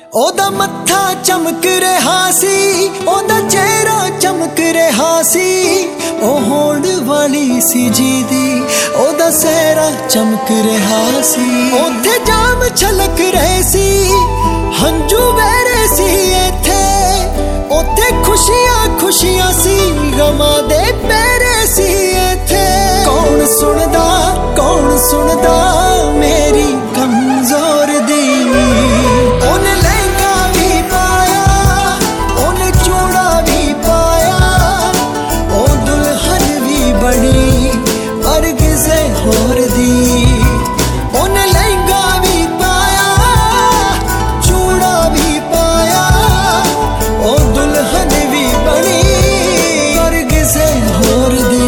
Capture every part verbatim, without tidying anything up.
ओदा मत्था चमक रहा सी, ओदा चेहरा चमक रहा सी, ओ होड़ वाली सी जीदी ओदा सहरा चमक रहा सी। ओथे जाम छलक रहे सी, हंजू बह रहे सी, इथे ओथे खुशियां खुशियां सी, गमा दे पैरे सी इथे। कौन सुनदा कौन सुनदा मेरी कमजोर दी। ओने लहंगा भी पाया, ओने चूड़ा भी पाया, ओ दुल्हन भी बनी पर किसे होर दी। ओने लहंगा भी पाया, चूड़ा भी पाया, ओ दुल्हन भी बनी पर किसे होर दी।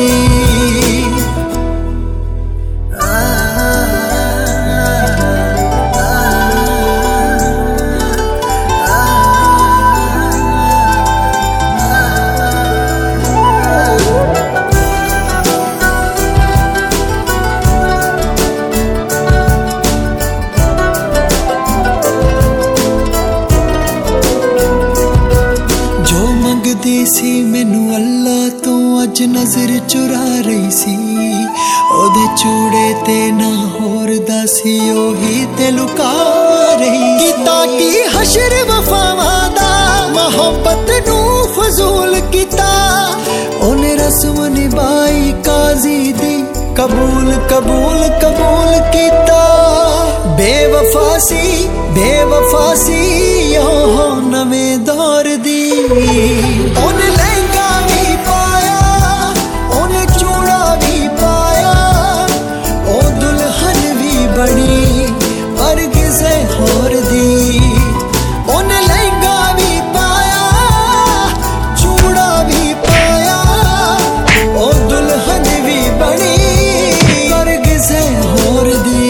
मंगदी सी मैनू अल्लाह तो अज नजर चुरा रही सी। ओदे चूड़े ते ना होर दा सी, ओही ते लुका रही सी। ताकि हशर वफावां दा मोहब्बत नू फजूल कीता, ओने रस्म निभाई काजी दी, कबूल कबूल कबूल कीता। बेवफा सी बेवफा सी ओहो नवें दौर दी। ओने लहंगा भी पाया, ओने चूड़ा भी पाया, ओ दुल्हन भी बनी पर किसे होर दी। ओने लहंगा भी पाया, चूड़ा भी पाया, ओ दुल्हन भी बनी पर किसे होर दी।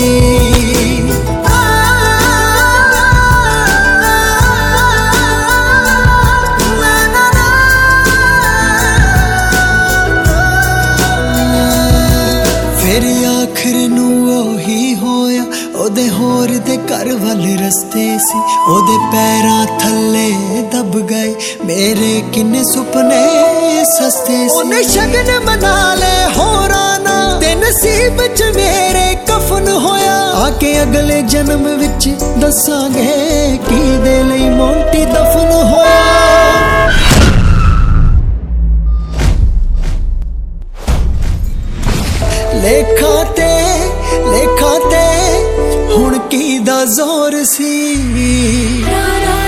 फिर आखिर नू ओही होया, ओदे होर दे घर वाले रस्ते सी, ओदे पैरां थल्ले दब गए मेरे किन्ने सुपने सस्ते सी। ओने शगन मना ले होरा ना ते नसीब च मेरे कफन होया। आके अगले जन्म विच दसांगे की दे लई मोंटी दफन होया। लेखा ते लेखा ते हुण की दा जोर सी।